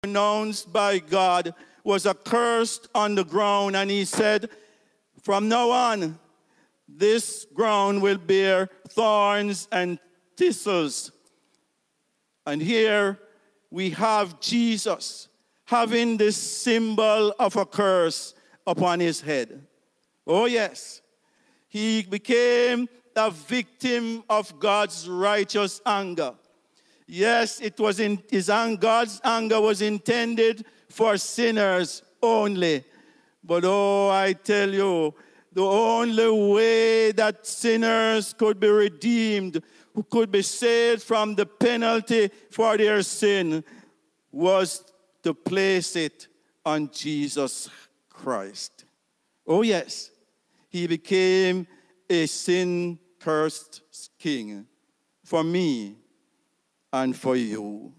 pronounced by God was accursed on the ground, and he said, from now on, this ground will bear thorns and thistles. And here we have Jesus having this symbol of a curse upon his head. Oh yes, he became a victim of God's righteous anger. Yes, it was God's anger was intended for sinners only. But oh, I tell you, the only way that sinners could be redeemed, who could be saved from the penalty for their sin, was to place it on Jesus Christ. Oh yes, he became a sin-cursed king for me and for you.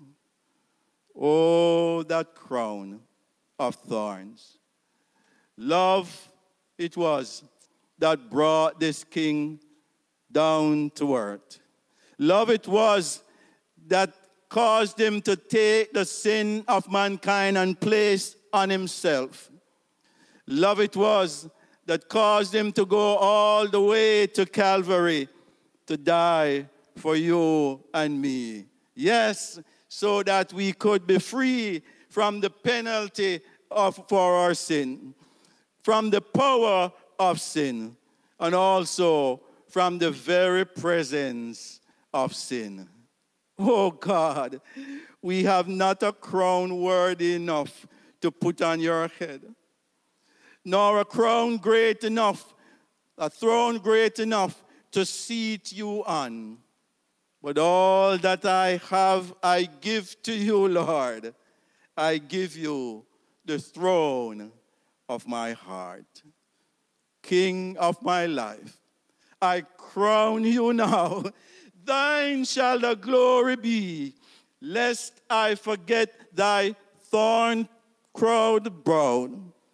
Oh, that crown of thorns. Love it was that brought this king down to earth. Love it was that caused him to take the sin of mankind and place on himself. Love it was that caused him to go all the way to Calvary to die for you and me. Yes, so that we could be free from the penalty for our sin, from the power of sin, and also from the very presence of sin. Oh God, we have not a crown worthy enough to put on your head, nor a crown great enough, a throne great enough to seat you on. But all that I have, I give to you, Lord. I give you the throne of my heart. King of my life, I crown you now. Thine shall the glory be, lest I forget thy thorn-crowned brow.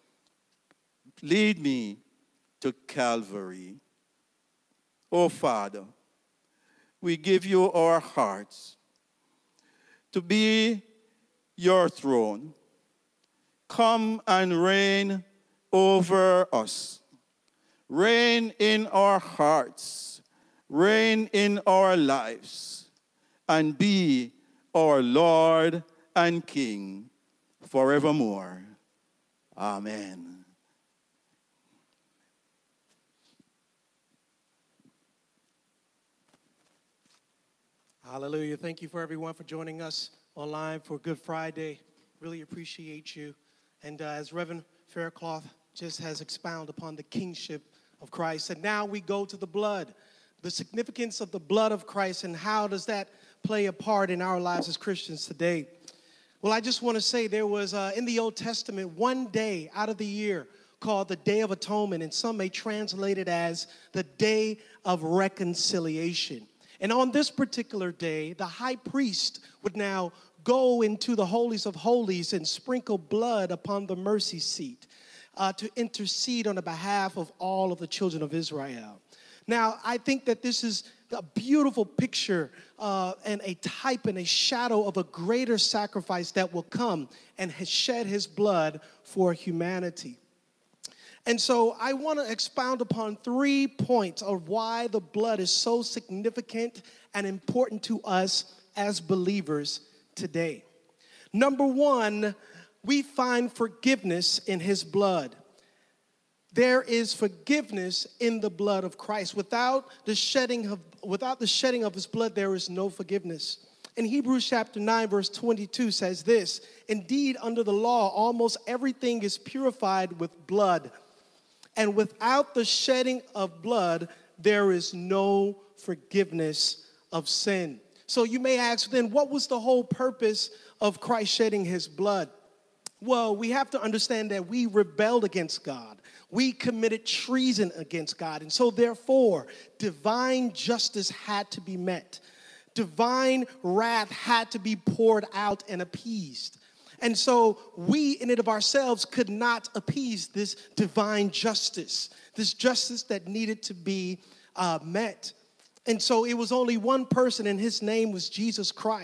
Lead me to Calvary. Oh, Father, we give you our hearts to be your throne. Come and reign over us. Reign in our hearts. Reign in our lives. And be our Lord and King forevermore. Amen. Hallelujah. Thank you for everyone for joining us online for Good Friday. Really appreciate you. And as Reverend Faircloth just has expounded upon the kingship of Christ. And now we go to the blood, the significance of the blood of Christ, and how does that play a part in our lives as Christians today. Well, I just want to say there was, in the Old Testament, one day out of the year called the Day of Atonement, and some may translate it as the Day of Reconciliation. And on this particular day, the high priest would now go into the holies of holies and sprinkle blood upon the mercy seat to intercede on the behalf of all of the children of Israel. Now, I think that this is a beautiful picture and a type and a shadow of a greater sacrifice that will come and has shed his blood for humanity. And so I want to expound upon 3 points of why the blood is so significant and important to us as believers today. Number 1, we find forgiveness in his blood. There is forgiveness in the blood of Christ. Without the shedding of his blood, there is no forgiveness. In Hebrews chapter 9, verse 22 says this, "Indeed, under the law, almost everything is purified with blood. And without the shedding of blood, there is no forgiveness of sin." So you may ask then, what was the whole purpose of Christ shedding his blood? Well, we have to understand that we rebelled against God. We committed treason against God. And so therefore, divine justice had to be met. Divine wrath had to be poured out and appeased. And so we in and of ourselves could not appease this divine justice, this justice that needed to be met. And so it was only one person, and his name was Jesus Christ.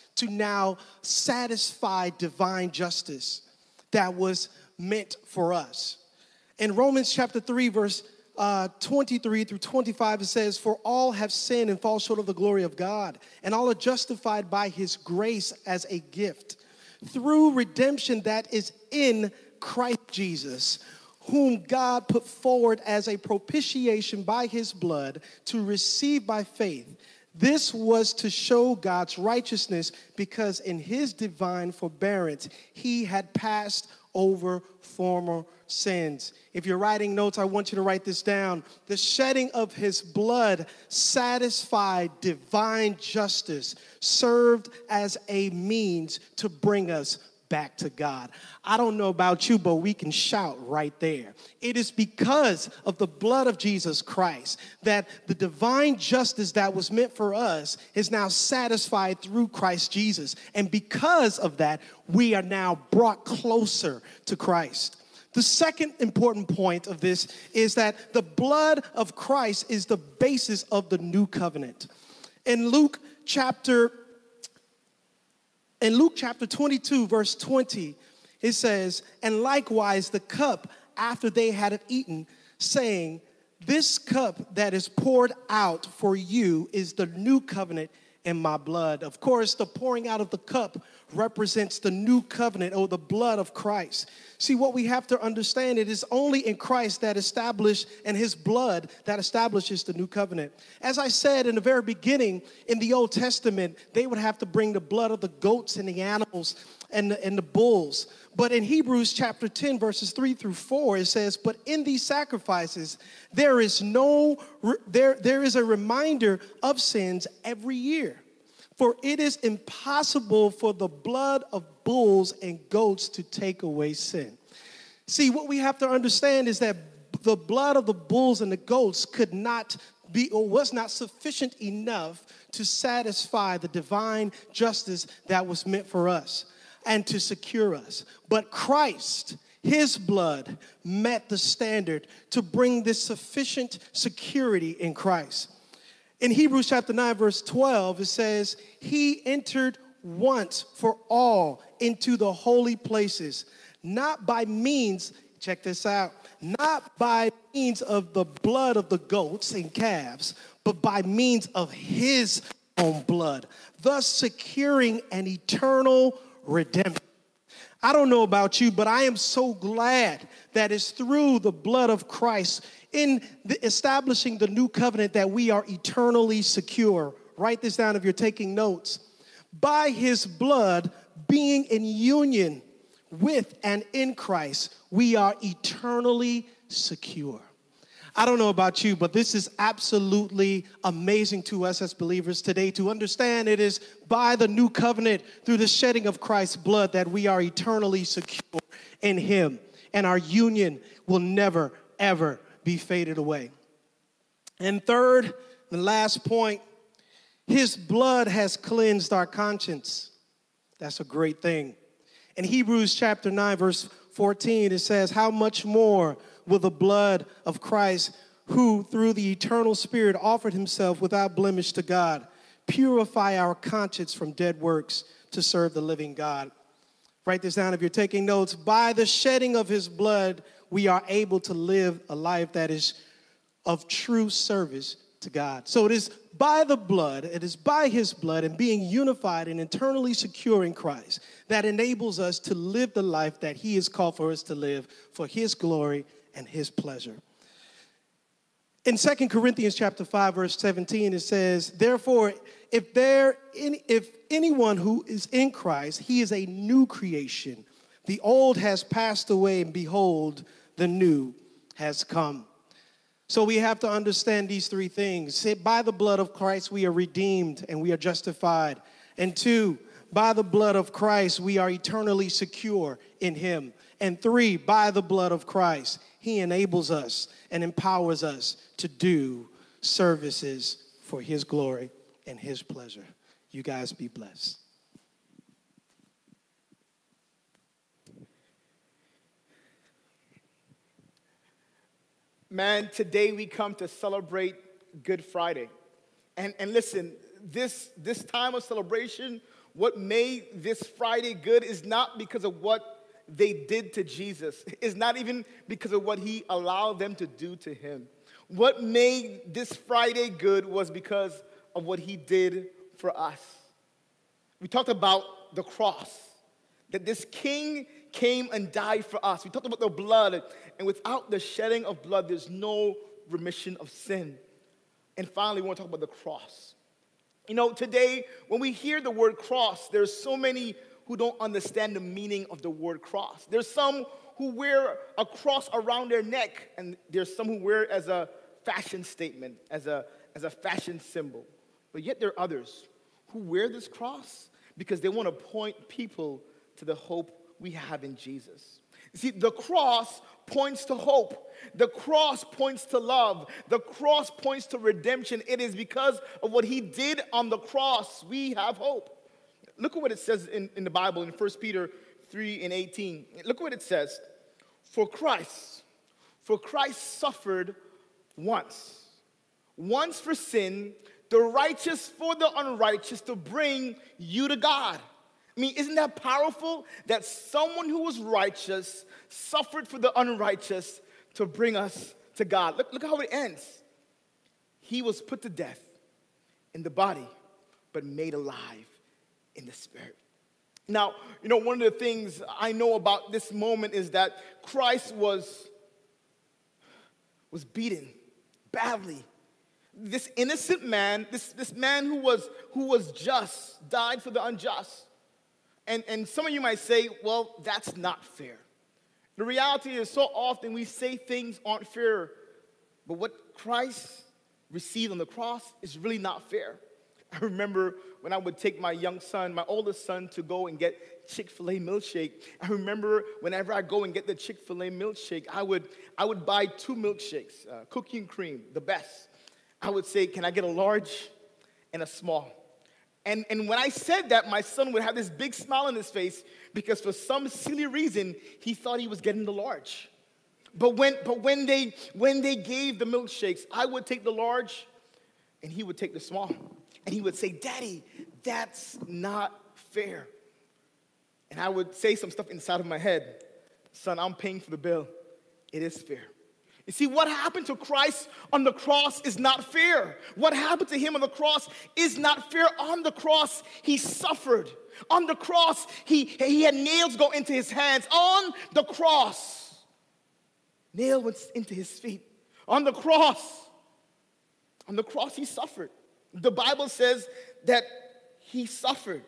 to now satisfy divine justice that was meant for us. In Romans chapter 3, verse 23 through 25, it says, "For all have sinned and fall short of the glory of God, and all are justified by his grace as a gift, through redemption that is in Christ Jesus, whom God put forward as a propitiation by his blood to receive by faith. This was to show God's righteousness, because in his divine forbearance he had passed over former sins." If you're writing notes, I want you to write this down. The shedding of his blood satisfied divine justice, served as a means to bring us back to God. I don't know about you, but we can shout right there. It is because of the blood of Jesus Christ that the divine justice that was meant for us is now satisfied through Christ Jesus. And because of that, we are now brought closer to Christ. The second important point of this is that the blood of Christ is the basis of the new covenant. In Luke chapter 22, verse 20, it says, "And likewise the cup after they had it eaten, saying, This cup that is poured out for you is the new covenant in my blood." Of course, the pouring out of the cup represents the new covenant, or the blood of Christ. See, what we have to understand, it is only in Christ that established, and his blood that establishes the new covenant. As I said in the very beginning, in the Old Testament, they would have to bring the blood of the goats and the animals and the bulls. But in Hebrews chapter 10, verses 3 through 4, it says, "But in these sacrifices, there is a reminder of sins every year. For it is impossible for the blood of bulls and goats to take away sin." See, what we have to understand is that the blood of the bulls and the goats could not be, or was not sufficient enough to satisfy the divine justice that was meant for us and to secure us. But Christ, his blood, met the standard to bring this sufficient security in Christ. In Hebrews chapter 9, verse 12, it says, "He entered once for all into the holy places, not by means," check this out, "not by means of the blood of the goats and calves, but by means of his own blood, thus securing an eternal redemption." I don't know about you, but I am so glad that it's through the blood of Christ in establishing the new covenant that we are eternally secure. Write this down if you're taking notes. By his blood, being in union with and in Christ, we are eternally secure. I don't know about you, but this is absolutely amazing to us as believers today to understand it is by the new covenant, through the shedding of Christ's blood, that we are eternally secure in him, and our union will never, ever be faded away. And third, the last point, his blood has cleansed our conscience. That's a great thing. In Hebrews chapter 9, verse 14, it says, "How much more will the blood of Christ, who through the eternal Spirit offered himself without blemish to God, purify our conscience from dead works to serve the living God?" Write this down if you're taking notes. By the shedding of his blood, we are able to live a life that is of true service to God. So it is by the blood, it is by his blood and being unified and internally secure in Christ that enables us to live the life that he has called for us to live for his glory and his pleasure. In 2 Corinthians chapter 5, verse 17, it says, "Therefore, if anyone who is in Christ, he is a new creation. The old has passed away, and behold, the new has come." So we have to understand these three things. By the blood of Christ, we are redeemed and we are justified. And two, by the blood of Christ, we are eternally secure in him. And three, by the blood of Christ, he enables us and empowers us to do services for his glory and his pleasure. You guys be blessed. Man, today we come to celebrate Good Friday. And listen, this time of celebration, what made this Friday good is not because of what they did to Jesus. It's not even because of what he allowed them to do to him. What made this Friday good was because of what he did for us. We talked about the cross, that this king came and died for us. We talked about the blood, and without the shedding of blood, there's no remission of sin. And finally, we want to talk about the cross. You know, today, when we hear the word cross, there's so many who don't understand the meaning of the word cross. There's some who wear a cross around their neck, and there's some who wear it as a fashion statement, as a fashion symbol. But yet there are others who wear this cross because they want to point people to the hope we have in Jesus. You see, the cross points to hope. The cross points to love. The cross points to redemption. It is because of what he did on the cross we have hope. Look at what it says in the Bible in 1 Peter 3:18. Look what it says. For Christ suffered once for sin, the righteous for the unrighteous, to bring you to God. I mean, isn't that powerful? That someone who was righteous suffered for the unrighteous to bring us to God. Look how it ends. He was put to death in the body, but made alive in the spirit. Now, you know, one of the things I know about this moment is that Christ was beaten badly. This innocent man, this man who was just, died for the unjust. And some of you might say, well, that's not fair. The reality is so often we say things aren't fair, but what Christ received on the cross is really not fair. I remember when I would take my young son, my oldest son, to go and get Chick-fil-A milkshake. I remember whenever I go and get the Chick-fil-A milkshake, I would buy 2 milkshakes, cookie and cream, the best. I would say, can I get a large and a small? And when I said that, my son would have this big smile on his face because for some silly reason, he thought he was getting the large. But when they gave the milkshakes, I would take the large and he would take the small. And he would say, Daddy, that's not fair. And I would say some stuff inside of my head. Son, I'm paying for the bill. It is fair. You see, what happened to Christ on the cross is not fair. What happened to him on the cross is not fair. On the cross, he suffered. On the cross, he had nails go into his hands. On the cross, nail went into his feet. On the cross, he suffered. The Bible says that he suffered.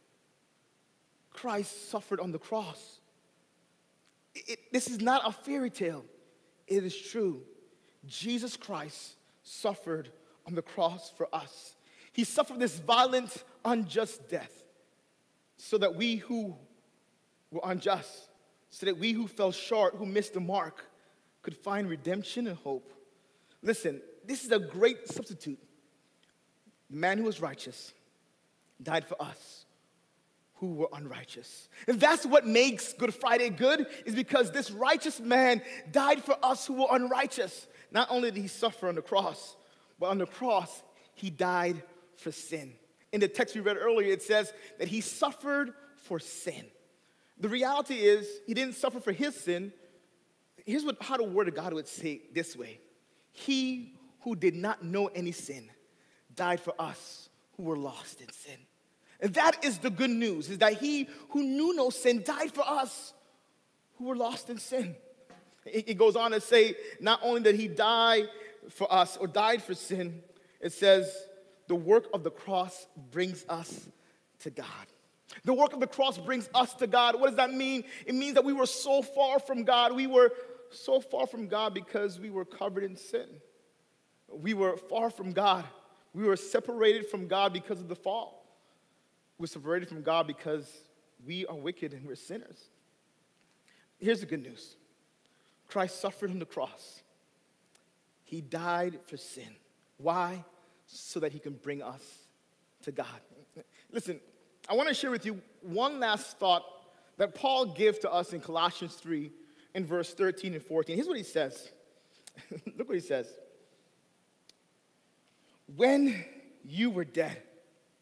Christ suffered on the cross. This is not a fairy tale. It is true. Jesus Christ suffered on the cross for us. He suffered this violent, unjust death so that we who were unjust, so that we who fell short, who missed the mark, could find redemption and hope. Listen, this is a great substitute. The man who was righteous died for us who were unrighteous. And that's what makes Good Friday good, is because this righteous man died for us who were unrighteous. Not only did he suffer on the cross, but on the cross, he died for sin. In the text we read earlier, it says that he suffered for sin. The reality is, he didn't suffer for his sin. Here's how the Word of God would say it this way. He who did not know any sin died for us who were lost in sin. And that is the good news, is that he who knew no sin died for us who were lost in sin. It goes on to say, not only did he die for us or died for sin, it says the work of the cross brings us to God. The work of the cross brings us to God. What does that mean? It means that we were so far from God. We were so far from God because we were covered in sin. We were far from God. We were separated from God because of the fall. We're separated from God because we are wicked and we're sinners. Here's the good news. Christ suffered on the cross. He died for sin. Why? So that he can bring us to God. Listen, I want to share with you one last thought that Paul gives to us in Colossians 3 in verse 13 and 14. Here's what he says. Look what he says. When you were dead.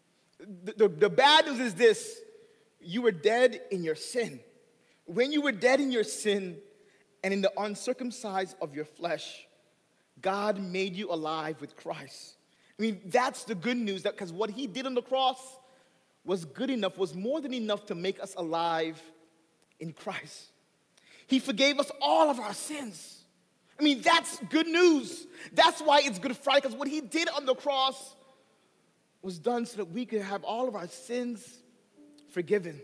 The bad news is this: you were dead in your sin. When you were dead in your sin and in the uncircumcised of your flesh, God made you alive with Christ. I mean, that's the good news, that because what he did on the cross was good enough, was more than enough to make us alive in Christ. He forgave us all of our sins. I mean, that's good news. That's why it's Good Friday, because what he did on the cross was done so that we could have all of our sins forgiven.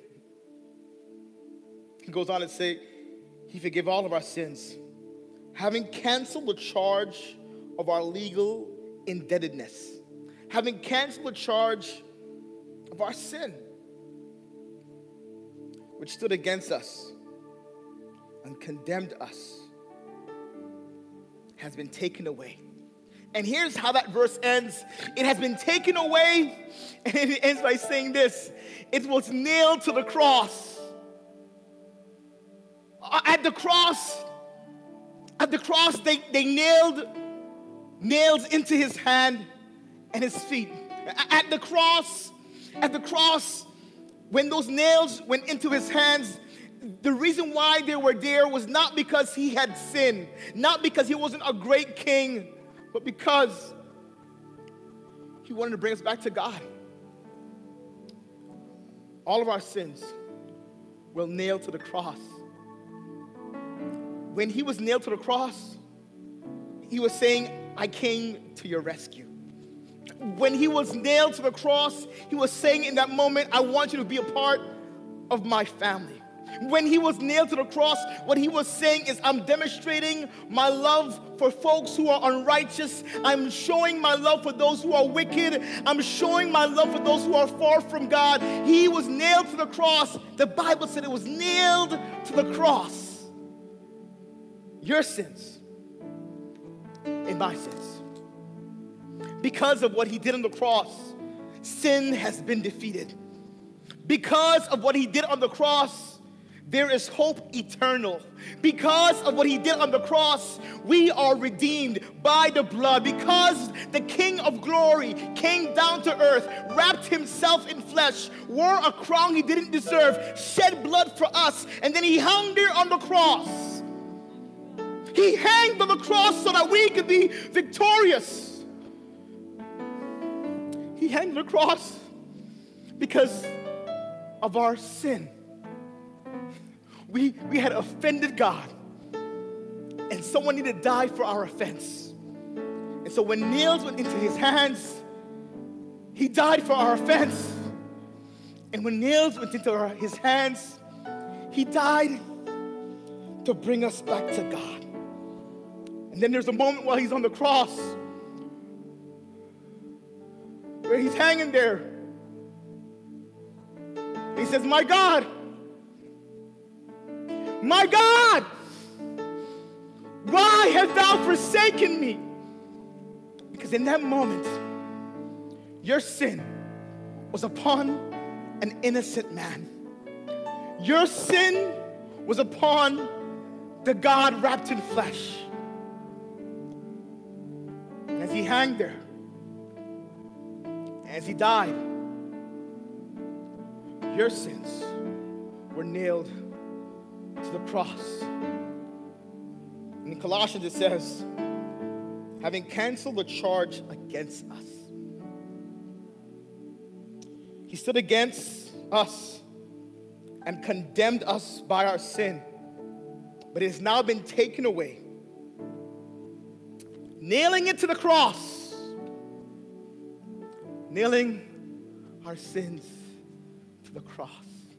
He goes on to say, he forgave all of our sins, having canceled the charge of our legal indebtedness, having canceled the charge of our sin, which stood against us and condemned us, has been taken away. And here's how that verse ends. It has been taken away, and it ends by saying this: it was nailed to the cross. At the cross, they nailed nails into his hand and his feet. At the cross, when those nails went into his hands, the reason why they were there was not because he had sinned, not because he wasn't a great king, but because he wanted to bring us back to God. All of our sins were nailed to the cross. When he was nailed to the cross, he was saying, I came to your rescue. When he was nailed to the cross, he was saying in that moment, I want you to be a part of my family. When he was nailed to the cross, what he was saying is, I'm demonstrating my love for folks who are unrighteous. I'm showing my love for those who are wicked. I'm showing my love for those who are far from God. He was nailed to the cross. The Bible said it was nailed to the cross. Your sins and my sins. Because of what he did on the cross, sin has been defeated. Because of what he did on the cross, there is hope eternal. Because of what he did on the cross, we are redeemed by the blood. Because the King of Glory came down to earth, wrapped himself in flesh, wore a crown he didn't deserve, shed blood for us, and then he hung there on the cross. He hanged on the cross so that we could be victorious. He hanged on the cross because of our sin. We had offended God, and someone needed to die for our offense. And so when nails went into his hands, he died for our offense. And when nails went into his hands, he died to bring us back to God. And then there's a moment while he's on the cross where he's hanging there. He says, my God, why hast thou forsaken me? Because in that moment, your sin was upon an innocent man. Your sin was upon the God wrapped in flesh. And as he hung there, as he died, your sins were nailed to the cross. And in Colossians it says, having canceled the charge against us. He stood against us and condemned us by our sin, but it has now been taken away. Nailing it to the cross, nailing our sins to the cross.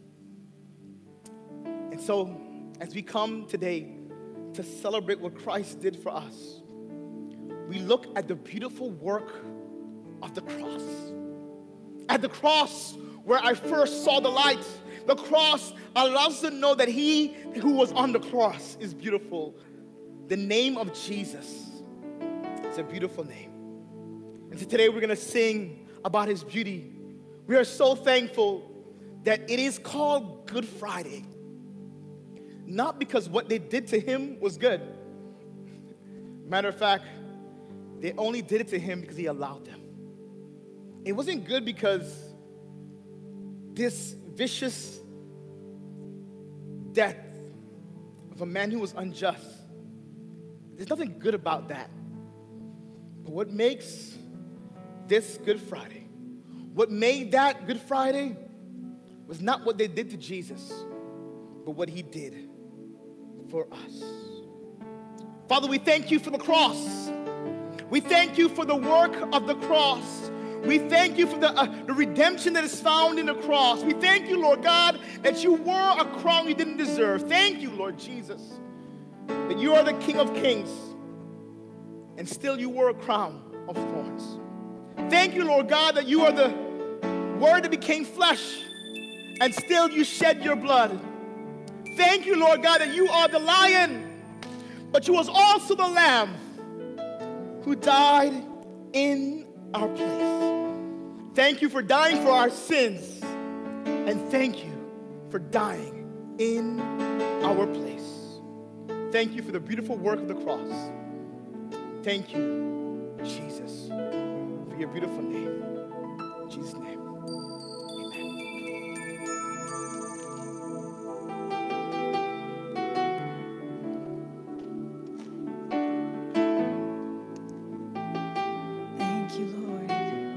And so, as we come today to celebrate what Christ did for us, we look at the beautiful work of the cross. At the cross where I first saw the light, the cross allows us to know that he who was on the cross is beautiful. The name of Jesus is a beautiful name. And so today we're going to sing about his beauty. We are so thankful that it is called Good Friday. Not because what they did to him was good. Matter of fact, they only did it to him because he allowed them. It wasn't good because this vicious death of a man who was unjust. There's nothing good about that. But what makes this Good Friday, what made that Good Friday, was not what they did to Jesus, but what he did for us. Father, we thank you for the cross. We thank you for the work of the cross. We thank you for the redemption that is found in the cross. We thank you, Lord God, that you wore a crown you didn't deserve. Thank you, Lord Jesus, that you are the King of Kings, and still you wore a crown of thorns. Thank you, Lord God, that you are the Word that became flesh, and still you shed your blood. Thank you, Lord God, that you are the Lion, but you was also the Lamb who died in our place. Thank you for dying for our sins, and thank you for dying in our place. Thank you for the beautiful work of the cross. Thank you, Jesus, for your beautiful name. In Jesus' name, Thank you, Lord.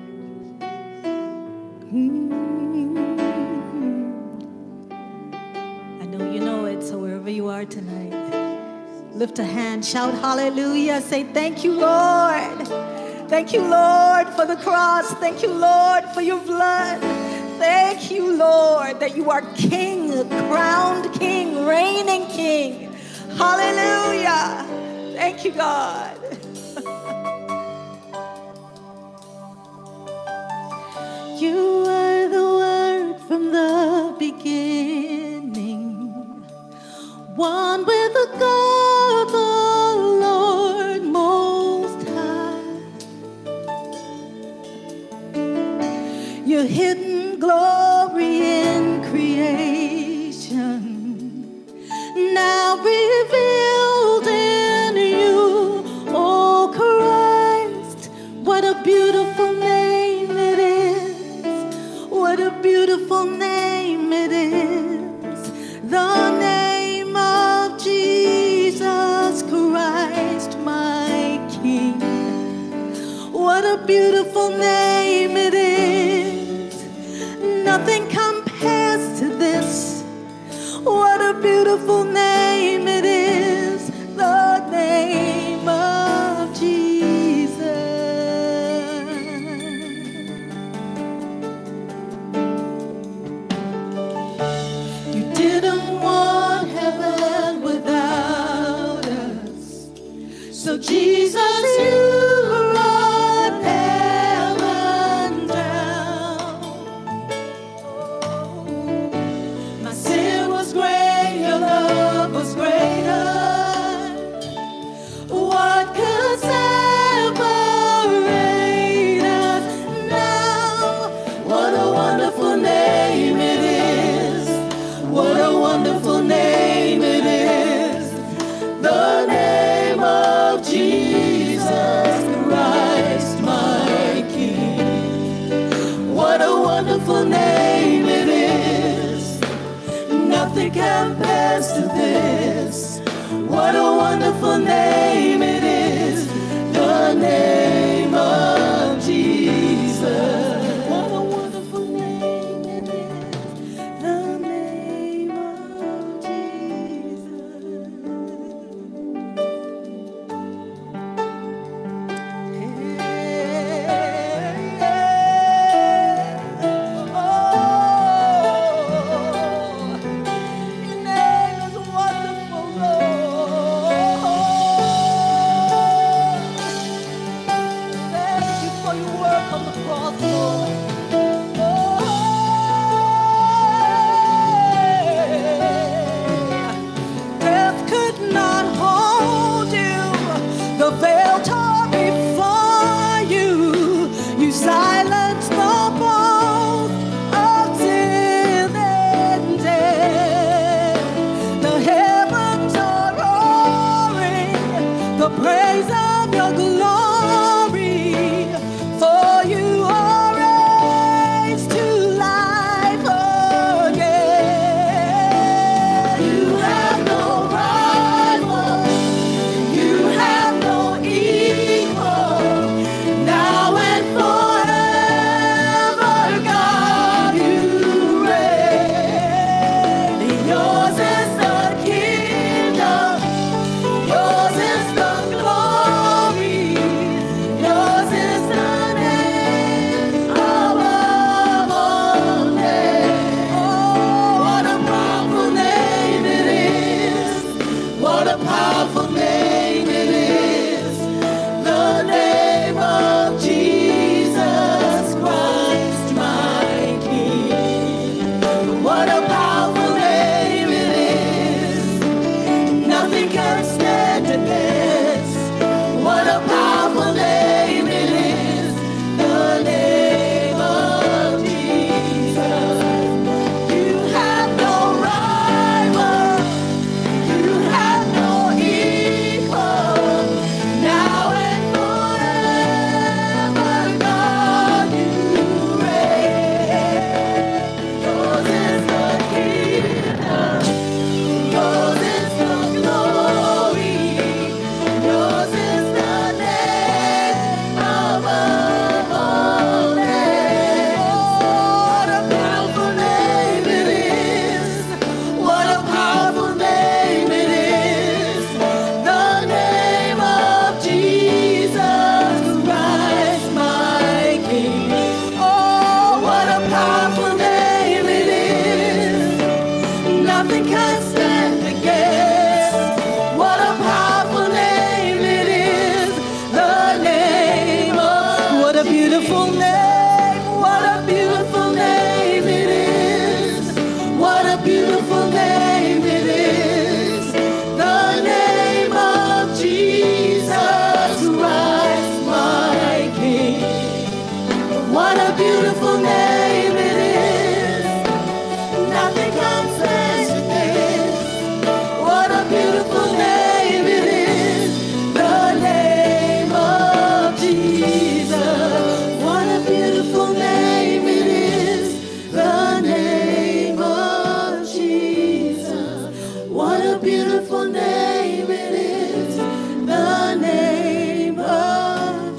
I know you know it, so wherever you are tonight, lift a hand, shout hallelujah, say thank you, Lord. Thank you, Lord, for the cross. Thank you, Lord, for your blood. Thank you, Lord, that you are King, crowned King, reigning King. Hallelujah. Thank you, God. You are the Word from the beginning, one with the God, the Lord Most High. Your hidden glory in creation, now revealed in you, oh Christ. What a beautiful name it is. What a beautiful name it is, the name of Jesus Christ, my King. What a beautiful name it is, nothing compares to this. What a beautiful name it is, the name of Jesus. Didn't want heaven without us, so Jesus, you brought heaven down. Oh, my sin was great, your love was greater. What could separate us now? What a wonderful name it is. What a wonderful name it is, the name of Jesus Christ, my King. What a wonderful name it is, nothing compares to this. What a wonderful name it is, the name of Jesus. What a wonderful name it is, the name of Nothing can stand against. What a powerful name it is, the name of Jesus. You have no rival, you have no equal. Now and forever, God, you reign. Yours is the kingdom, yours is the glory, yours is the name above all names. What a powerful name it is. What a powerful name it is. The name of Jesus Christ, my King. Oh, what a powerful name it is. Nothing can stand against. What a powerful name it is. The name of What a beautiful name. What a beautiful name it is. What a beautiful name it is. The name of Jesus Christ, my King. What a beautiful name it is. Nothing can stand against. What a beautiful name it is. The name of Jesus. What a beautiful name it is. The name of Jesus. What a beautiful name it is. The name of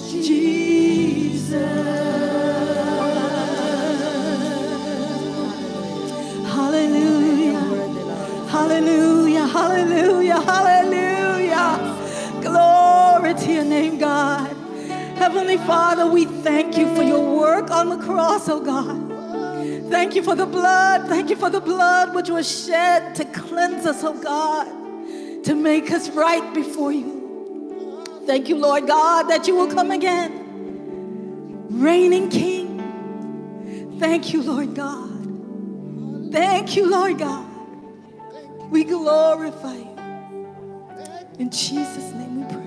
Jesus. Hallelujah. Hallelujah. Hallelujah. Hallelujah. Glory to your name, God. Heavenly Father, we thank you for your work on the cross, oh God. Thank you for the blood. Thank you for the blood which was shed to cleanse us, oh God, to make us right before you. Thank you, Lord God, that you will come again, reigning King. Thank you, Lord God. Thank you, Lord God. We glorify you. In Jesus' name we pray.